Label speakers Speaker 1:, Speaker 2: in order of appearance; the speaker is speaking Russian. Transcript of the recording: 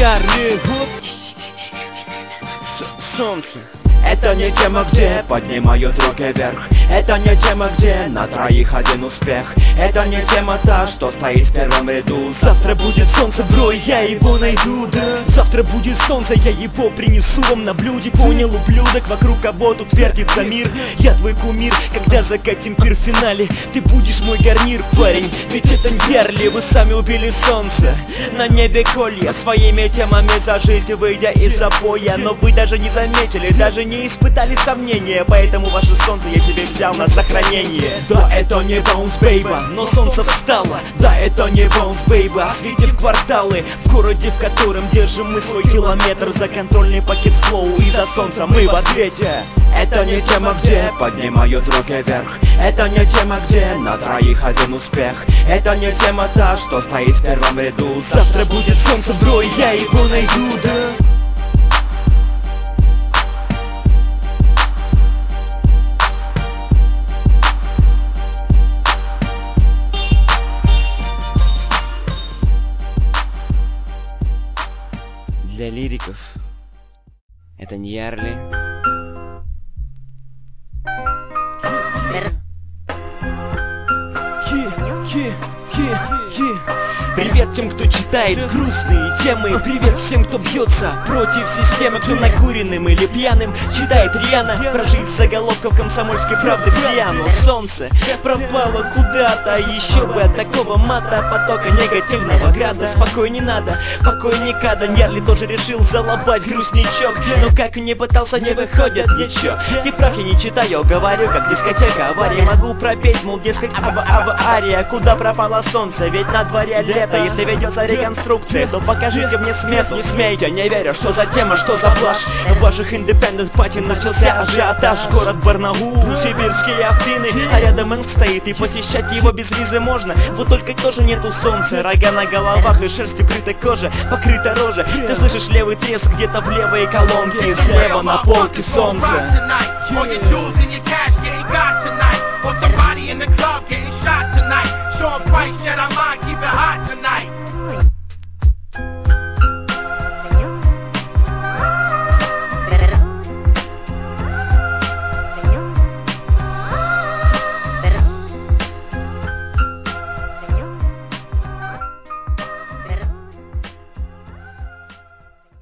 Speaker 1: Ярли, солнце.
Speaker 2: Это не тема, где поднимают руки вверх. Это не тема, где на троих один успех. Это не тема та, что стоит в первом ряду.
Speaker 1: Завтра будет солнце, бро, я его найду, да. Завтра будет солнце, я его принесу вам на блюде. Понял, ублюдок, вокруг кого тут вертится мир. Я твой кумир, когда закатим пир в финале. Ты будешь мой гарнир, парень, ведь это Ярли. Вы сами убили солнце, на небе колья. Своими темами зажить, выйдя из запоя. Но вы даже не заметили, даже не испытали сомнения. Поэтому ваше солнце я себе взял на сохранение. Да, это не Bounce, бейба, но солнце встало. Да, это не Bounce, бейба, осветив кварталы в городе, в котором держим мы свой километр. За контрольный пакет флоу и за солнце мы в ответе.
Speaker 2: Это не тема, где поднимают руки вверх. Это не тема, где на троих один успех. Это не тема та, что стоит в первом ряду.
Speaker 1: Завтра будет солнце, бро, я его найду, да. Для лириков это не Ярли. Привет тем, кто читает грустные темы. Привет всем, кто бьется против системы. Кто накуренным или пьяным читает рьяно прожить заголовков комсомольской правды, где оно, солнце, пропало куда-то. Еще бы от такого мата, потока негативного града. Спокой не надо, покойника. Да Ярли тоже решил залобать грустничок. Но как не пытался, не выходит ничего. Ты прав, я не читаю, говорю как дискотека авария. Могу пропеть, мол, дескать, авария. Куда пропало солнце, ведь на дворе лето. Если ведется реконструкция, то покажите мне смету. Не смейте, не верю, что за тема, что за блажь. В ваших индепендент пати начался ажиотаж. Город Барнаул, сибирские Афины, а рядом Энск стоит, и посещать его без визы можно. Вот только тоже нету солнца. Рога на головах и шерстью крытой кожа, покрыта рожа. Ты слышишь левый треск где-то в левой колонке. Слева на полке солнце.